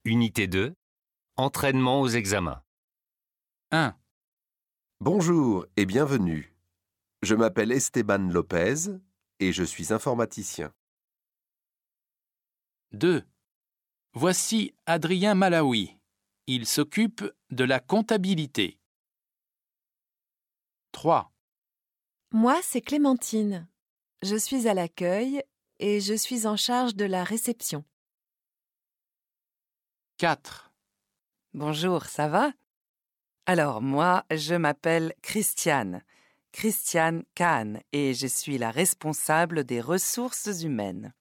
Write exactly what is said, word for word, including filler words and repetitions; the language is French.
Unité deux. Entraînement aux examens. un. Bonjour et bienvenue. Je m'appelle Esteban Lopez et je suis informaticien. deux. Voici Adrien Malawi. Il s'occupe de la comptabilité. trois. Moi, c'est Clémentine. Je suis à l'accueil et je suis en charge de la réception. quatre. Bonjour, ça va? Alors, moi, je m'appelle Christiane, Christiane Kahn, et je suis la responsable des ressources humaines.